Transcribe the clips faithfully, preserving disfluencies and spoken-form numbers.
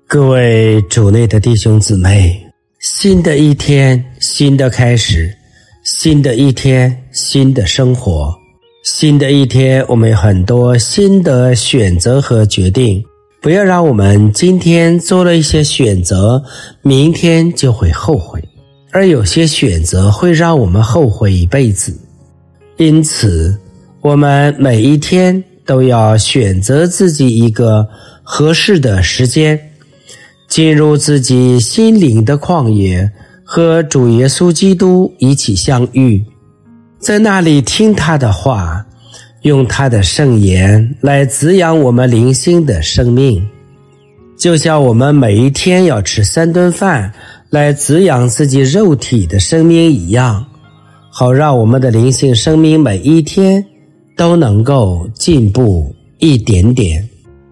各位主内的弟兄姊妹，新的一天，新的开始，新的一天，新的生活，新的一天，我们有很多新的选择和决定。不要让我们今天做了一些选择，明天就会后悔，而有些选择会让我们后悔一辈子。因此，我们每一天都要选择自己一个合适的时间，进入自己心灵的旷野，和主耶稣基督一起相遇，在那里听他的话，用他的圣言来滋养我们灵性的生命，就像我们每一天要吃三顿饭来滋养自己肉体的生命一样，好让我们的灵性生命每一天都能够进步一点点。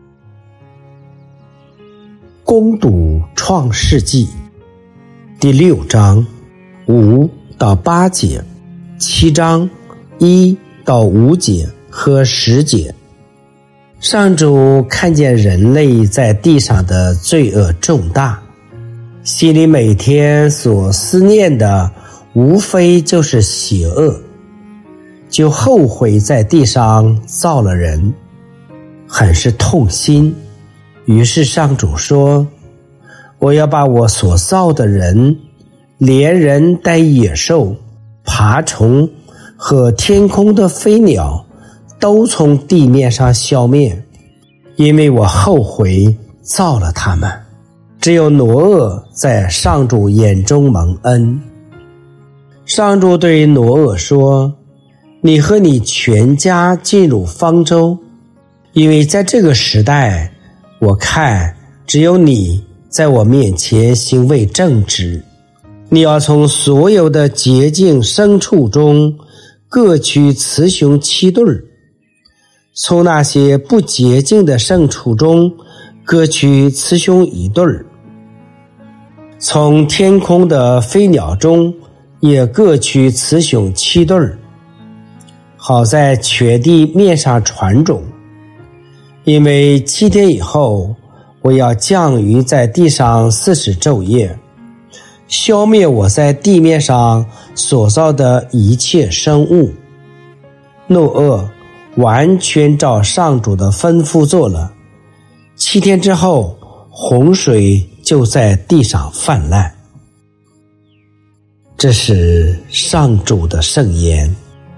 攻读创世纪第六章五到八节，七章一到五节和十节。上主看见人类在地上的罪恶重大，心里每天所思念的无非就是邪恶，就后悔在地上造了人，很是痛心。于是上主说，我要把我所造的人，连人带野兽、爬虫和天空的飞鸟都从地面上消灭，因为我后悔造了他们。只有挪厄在上主眼中蒙恩。上主对挪厄说，你和你全家进入方舟，因为在这个时代，我看只有你在我面前行为正直。你要从所有的洁净牲畜中各取雌雄七对儿，从那些不洁净的牲畜中各取雌雄一对儿，从天空的飞鸟中也各取雌雄七对儿，好在全地面上传种。因为七天以后，我要降雨在地上四十昼夜，消灭我在地面上所造的一切生物。诺厄完全照上主的吩咐做了，七天之后，洪水就在地上泛滥。这是上主的圣言。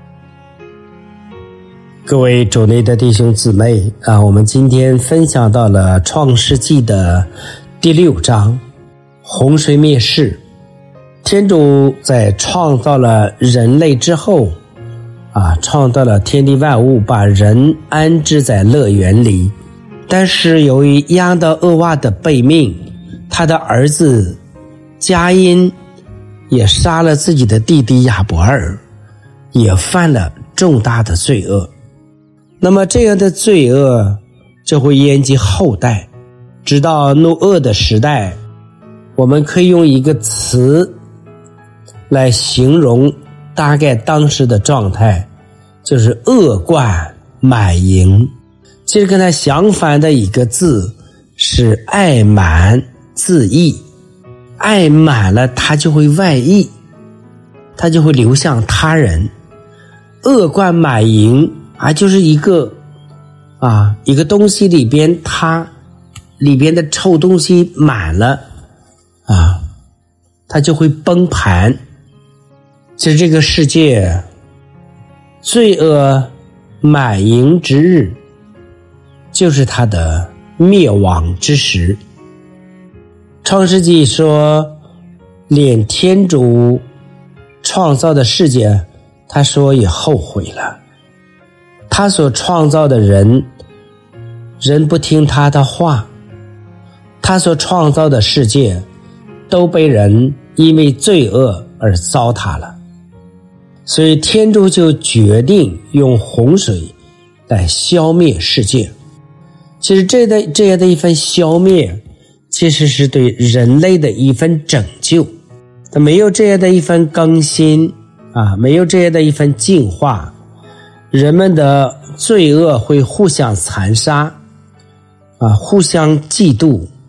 各位主内的弟兄姊妹啊，我们今天分享到了创世纪的第六章，洪水灭世。天主在创造了人类之后啊，创造了天地万物，把人安置在乐园里。但是由于亚当厄娃的悖命，他的儿子迦因也杀了自己的弟弟亚伯尔，也犯了重大的罪恶。那么这样的罪恶就会延及后代，直到诺厄的时代。我们可以用一个词来形容大概当时的状态，就是恶贯满盈。其实跟它相反的一个字是爱满自溢，爱满了它就会外溢，它就会流向他人。恶贯满盈啊，就是一个啊，一个东西里边，它里边的臭东西满了啊，它就会崩盘。其实这个世界罪恶满盈之日，就是它的灭亡之时。创世纪说，连天主创造的世界，他说也后悔了。他所创造的人，人不听他的话，他所创造的世界都被人因为罪恶而糟蹋了。所以天主就决定用洪水来消灭世界。其实这的这样的一份消灭，其实是对人类的一份拯救。没有这样的一份更新啊，没有这样的一份净化，人们的罪恶会互相残杀啊，互相嫉妒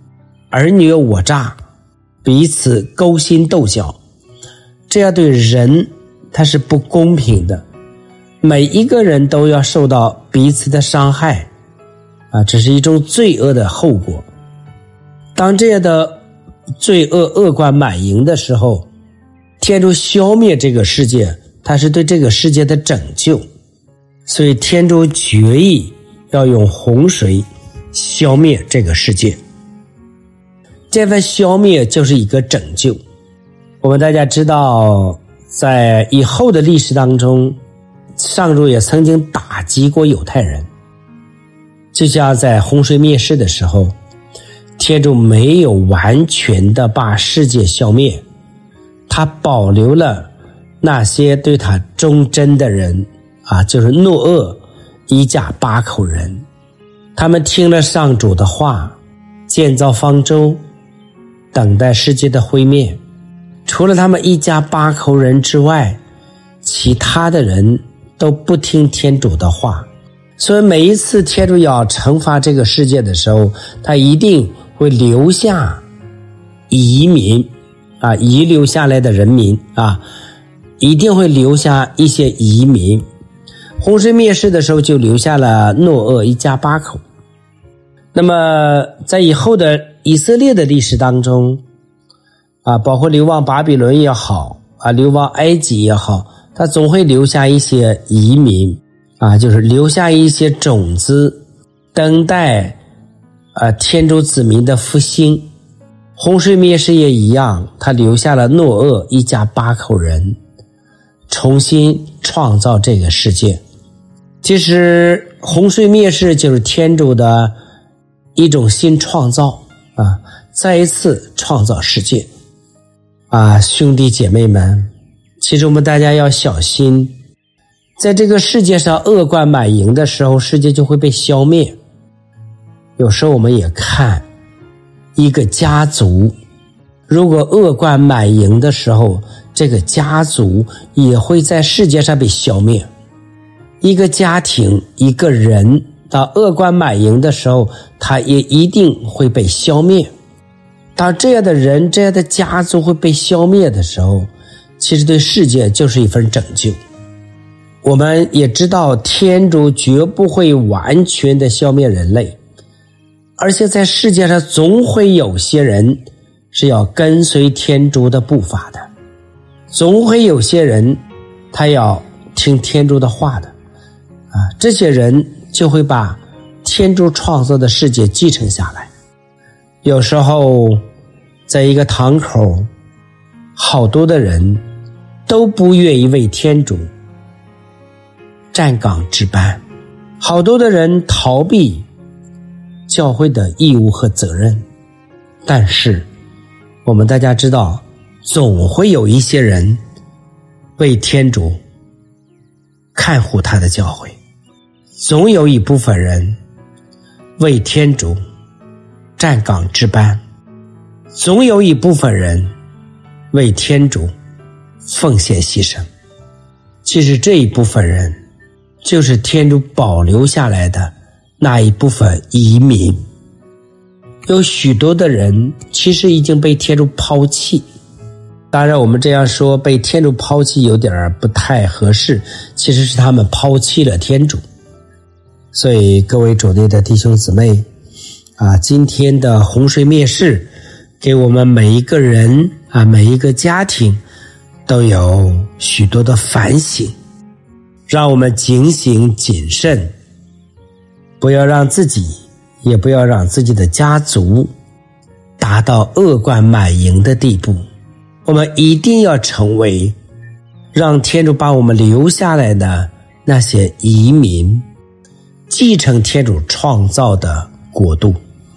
尔虞我诈，彼此勾心斗角，这样对人他是不公平的，每一个人都要受到彼此的伤害啊，这是一种罪恶的后果。当这样的罪恶恶贯满盈的时候，天主消灭这个世界，他是对这个世界的拯救，所以天主决意要用洪水消灭这个世界。这份消灭就是一个拯救。我们大家知道，在以后的历史当中，上主也曾经打击过犹太人，就像在洪水灭世的时候，天主没有完全的把世界消灭，他保留了那些对他忠贞的人啊，就是诺厄一家八口人，他们听了上主的话，建造方舟，等待世界的毁灭。除了他们一家八口人之外，其他的人都不听天主的话。所以每一次天主要惩罚这个世界的时候，他一定会留下移民啊，遗留下来的人民啊，一定会留下一些移民。洪水灭世的时候就留下了诺厄一家八口。那么在以后的以色列的历史当中啊，包括流亡巴比伦也好啊，流亡埃及也好，他总会留下一些移民啊，就是留下一些种子，等待啊天主子民的复兴。洪水灭世也一样，他留下了诺厄一家八口人，重新创造这个世界。其实洪水灭世就是天主的一种新创造啊，再一次创造世界啊，兄弟姐妹们，其实我们大家要小心，在这个世界上恶贯满盈的时候，世界就会被消灭。有时候我们也看一个家族，如果恶贯满盈的时候，这个家族也会在世界上被消灭。一个家庭，一个人到恶贯满盈的时候，他也一定会被消灭。当这样的人，这样的家族会被消灭的时候，其实对世界就是一份拯救。我们也知道天主绝不会完全的消灭人类，而且在世界上总会有些人是要跟随天主的步伐的，总会有些人他要听天主的话的啊，这些人就会把天主创造的世界继承下来。有时候在一个堂口，好多的人都不愿意为天主站岗值班，好多的人逃避教会的义务和责任，但是我们大家知道，总会有一些人为天主看护他的教会，总有一部分人为天主站岗值班，总有一部分人为天主奉献牺牲。其实这一部分人就是天主保留下来的那一部分移民。有许多的人其实已经被天主抛弃，当然我们这样说被天主抛弃有点不太合适，其实是他们抛弃了天主。所以各位主内的弟兄姊妹啊，今天的洪水灭世给我们每一个人啊，每一个家庭都有许多的反省，让我们警醒谨慎，不要让自己也不要让自己的家族达到恶贯满盈的地步。我们一定要成为让天主把我们留下来的那些移民，继承天主创造的国度。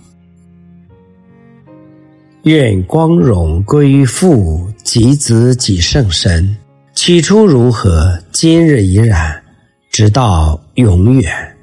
愿光荣归于父及子及圣神，起初如何，今日已然，直到永远。